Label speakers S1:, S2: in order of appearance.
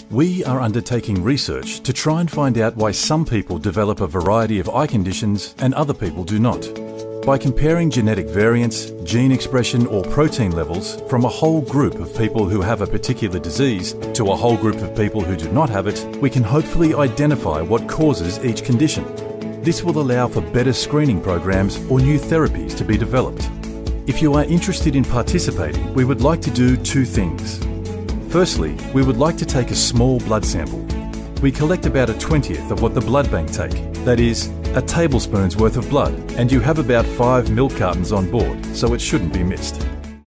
S1: We are undertaking research to try and find out why some people develop a variety of eye conditions and other people do not. By comparing genetic variants, gene expression or protein levels from a whole group of people who have a particular disease to a whole group of people who do not have it, we can hopefully identify what causes each condition. This will allow for better screening programs or new therapies to be developed. If you are interested in participating, we would like to do two things. Firstly, we would like to take a small blood sample. We collect about 1/20 of what the blood bank take, that is, a tablespoon's worth of blood, and you have about 5 milk cartons on board, so it shouldn't be missed.